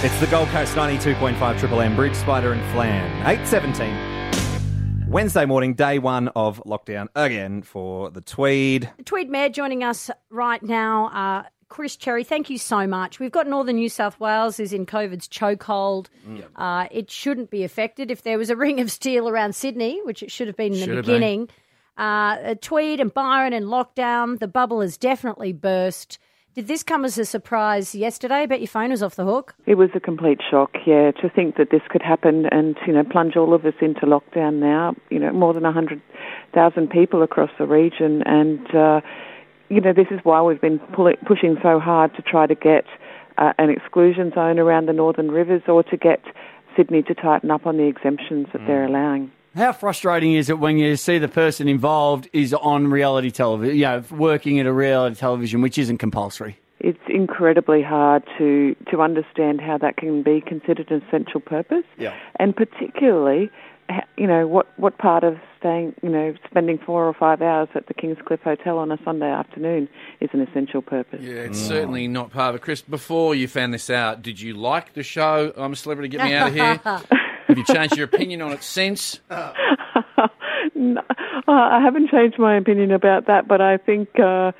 It's the Gold Coast 92.5 Triple M, Bridge, Spider and Flan. 8:17. Wednesday morning, day one of lockdown again for the Tweed. The Tweed Mayor joining us right now, Chris Cherry. Thank you so much. We've got Northern New South Wales is in COVID's chokehold. It shouldn't be affected. If there was a ring of steel around Sydney, which it should have been in the beginning, Tweed and Byron and lockdown, the bubble has definitely burst. Did this come as a surprise yesterday? I bet your phone was off the hook. It was a complete shock, to think that this could happen and, plunge all of us into lockdown now. More than 100,000 people across the region. And, this is why we've been pushing so hard to try to get an exclusion zone around the Northern Rivers or to get Sydney to tighten up on the exemptions that they're allowing. How frustrating is it when you see the person involved is on reality television, working at a reality television, which isn't compulsory? It's incredibly hard to understand how that can be considered an essential purpose. Yeah. And particularly, what part of spending 4 or 5 hours at the Kingscliff Hotel on a Sunday afternoon is an essential purpose. Yeah, it's certainly not part of it. Chris, before you found this out, did you like the show I'm a Celebrity, Get Me Out of Here? Have you changed your opinion on it since? No, I haven't changed my opinion about that, but I think, I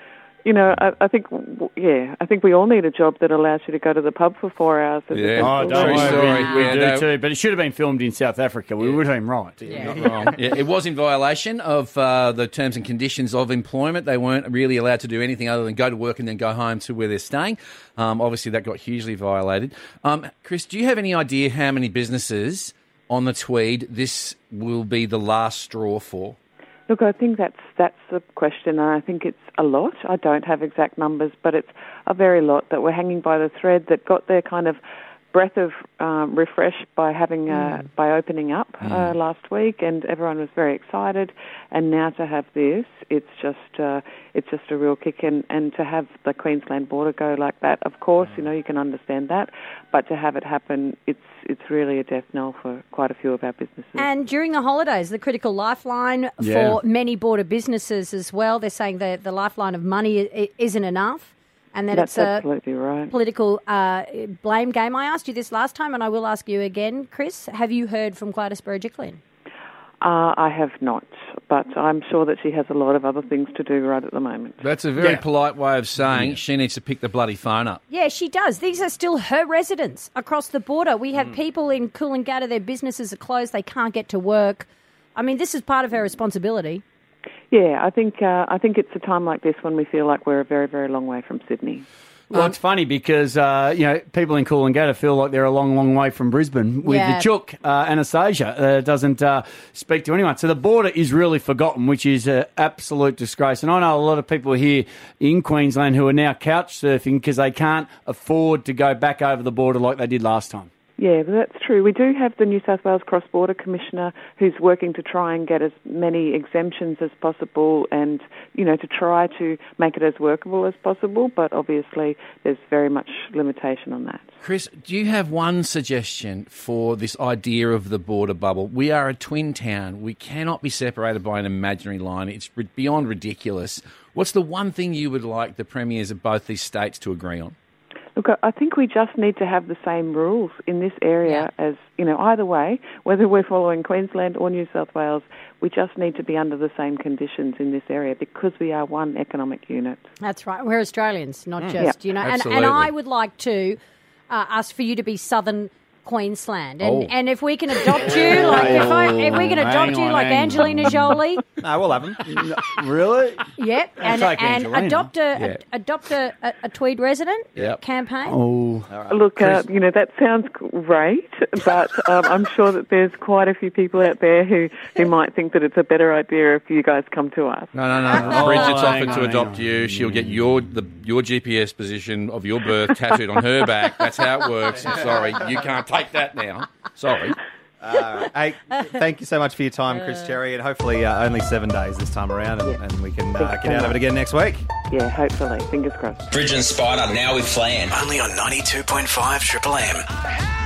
think we all need a job that allows you to go to the pub for 4 hours. Don't worry, we do too. But it should have been filmed in South Africa. We would have been right. Not wrong. It was in violation of the terms and conditions of employment. They weren't really allowed to do anything other than go to work and then go home to where they're staying. Obviously, that got hugely violated. Chris, do you have any idea how many businesses on the Tweed this will be the last straw for? Look, I think that's the question, and I think it's a lot. I don't have exact numbers, but it's a very lot that were hanging by the thread that got their kind of breath of refresh by having by opening up last week, and everyone was very excited. And now to have this, it's just a real kick, and to have the Queensland border go like that, of course, you can understand that, but to have it happen, it's really a death knell for quite a few of our businesses. And during the holidays, the critical lifeline for many border businesses as well. They're saying that the lifeline of money isn't enough. And that That's it's absolutely right. Political blame game. I asked you this last time, and I will ask you again, Chris. Have you heard from Gladys Berejiklian? I have not, but I'm sure that she has a lot of other things to do right at the moment. That's a very polite way of saying she needs to pick the bloody phone up. Yeah, she does. These are still her residents across the border. We have people in Coolangatta, their businesses are closed, they can't get to work. I mean, this is part of her responsibility. Yeah, I think it's a time like this when we feel like we're a very, very long way from Sydney. Well, it's funny because, people in Coolangatta feel like they're a long, long way from Brisbane with the chook. Anastasia doesn't speak to anyone. So the border is really forgotten, which is an absolute disgrace. And I know a lot of people here in Queensland who are now couch surfing because they can't afford to go back over the border like they did last time. Yeah, that's true. We do have the New South Wales Cross-Border Commissioner who's working to try and get as many exemptions as possible and, to try to make it as workable as possible, but obviously there's very much limitation on that. Chris, do you have one suggestion for this idea of the border bubble? We are a twin town. We cannot be separated by an imaginary line. It's beyond ridiculous. What's the one thing you would like the premiers of both these states to agree on? Look, I think we just need to have the same rules in this area as, either way, whether we're following Queensland or New South Wales, we just need to be under the same conditions in this area because we are one economic unit. That's right. We're Australians, not just, And I would like to ask for you to be Southern Queensland, and if we can adopt you, if we can adopt you like Angelina Jolie, No, we'll have them. Really? yep, and adopt a Tweed resident campaign. Oh, look, that sounds great, but I'm sure that there's quite a few people out there who might think that it's a better idea if you guys come to us. No. Bridget's offered to adopt you. She'll get your GPS position of your birth tattooed on her back. That's how it works. I'm sorry, you can't take that now. Sorry. Hey, thank you so much for your time, Chris Cherry, and hopefully only 7 days this time around, and we can get out of it again next week. Yeah, hopefully. Fingers crossed. Bridge and Spider now with Flan. Only on 92.5 Triple M.